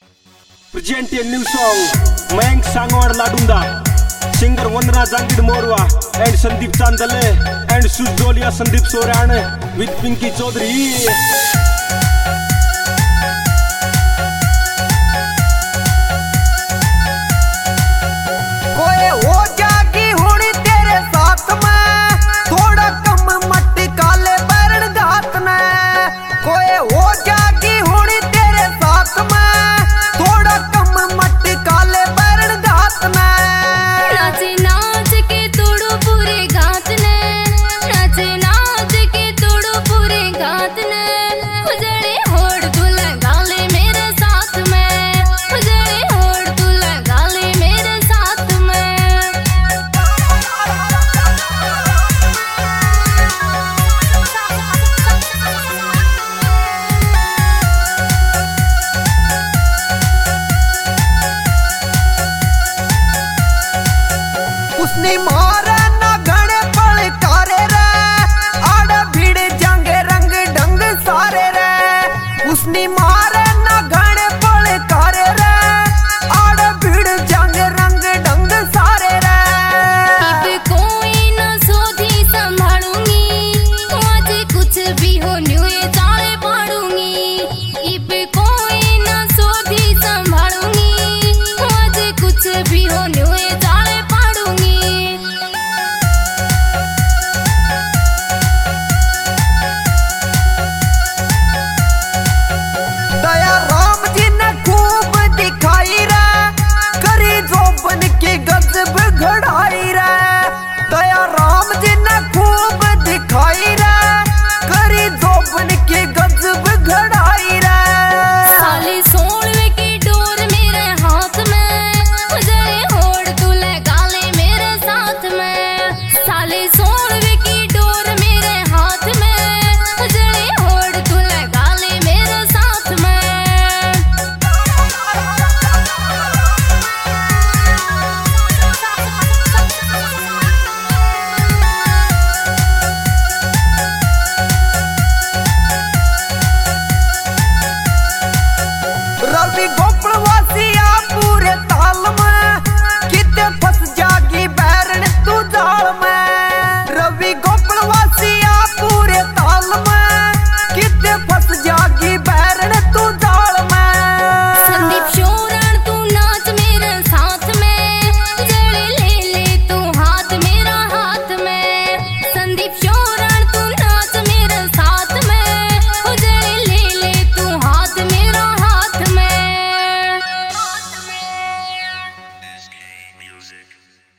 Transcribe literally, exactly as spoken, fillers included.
Present a new song, Mayank Sangwar Ladunda, singer Vandana Jangid Morwa and Sandeep Chandale and Sujolia Sandeep Soran with Pinky Chaudhary. उसने मारा ना घने पल कारे रे आड़ भीड़ जंग रंग ढंग सारे रे उसने